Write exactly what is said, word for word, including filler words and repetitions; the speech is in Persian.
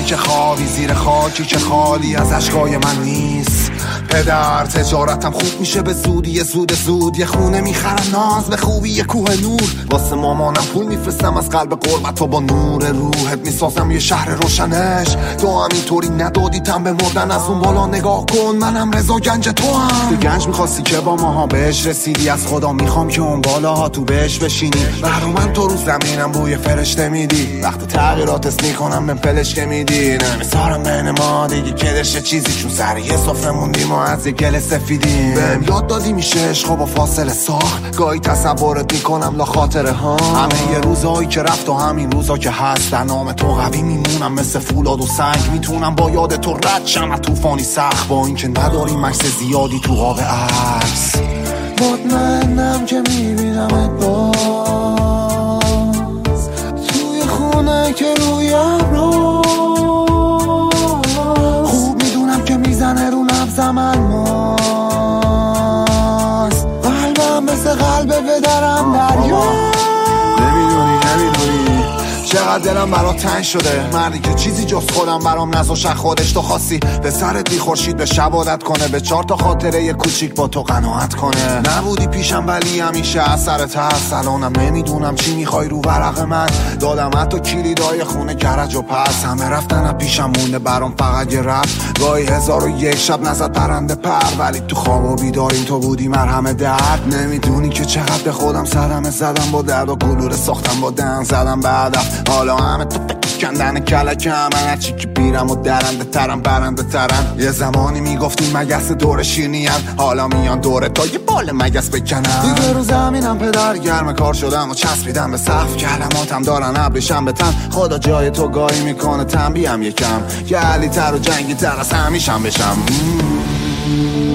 خونه که خوابی زیر خاکی که خالی از اشکای من نیست. پدر تجارتم خوب میشه به زودی زود زود، یه خونه میخرم ناز به خوبی یه کوه نور. واسه مامانم پول میفرستم از قلب قربت و با نور روحت میسازم یه شهر روشنش. تو همینطوری ندادیتم به مردن، از اون بالا نگاه کن منم رضا گنج تو هم. تو گنج میخواستی که با ماها بهش رسیدی، از خدا میخوام که اون بالاها تو بهش بشینی. برا من تو رو زمینم بوی فرشته میدی، وقتی تغییرات اس میکنم به پلش که میدی. نمیذارم بین ما دیگه کدرشه چیزی، چون سر یه صفره موندیم و از یه گل سفیدیم. بهم یاد دادی میشه عشقا با فاصله ساخت، گاهی تصورت میکنم لا خاطره ها. همه یه روزایی که رفت و همین روزا که هست، در نام تو قوی میمونم مثل فولاد و سنگ. میتونم با یاد تو رد شم از طوفانی سخت، با اینکه نداریم عکس زیادی تو قاب عکس. مطمئنم که میبینمت باز توی خونه که روی ابرو. خوب میدونم که میزنه رو نبضم الماس، قلبم مثل قلب پدرم دریا. نمیدونی نمیدونی چقدر دلم برات تنگ شده، مردی که چیزی جز خودم برام نذاش خودش. تو خواستی به سرت بی خورشید به شب عادت کنه، به چهار تا خاطره یه کوچیک با تو قناعت کنه. نبودی پیشم ولی همیشه اثرت هست، الانم نمیدونم چی میخوای رو ورق من. دادم حتی کلیدای خونه کرج و پس، همه رفتن از پیشم مونده برام فقط یه رب. گاهی هزار و یک شب نزد پرنده پر، ولی تو خواب و بیداریم تو بودی مرهم درد. نمیدونی که چقدر به خودم صدمه زدم با درد و گلوله ساختم با دهن زدم به هدف. حالا همه تو فکر کندن کلکم، من هرچی که بیرم و درنده ترم برنده ترم. یه زمانی میگفتیم مگس دور شیرینی هم، حالا میان دوره تا یه بال مگس بکنم. دیگه رو زمینم پدر گرم کار شدم و چسبیدم به سقف، کلماتم دارن ابریشم به تن. خدا جای تو گاهی میکنه تنبیهم یکم، که علی تر و جنگی تر از همیشم بشم.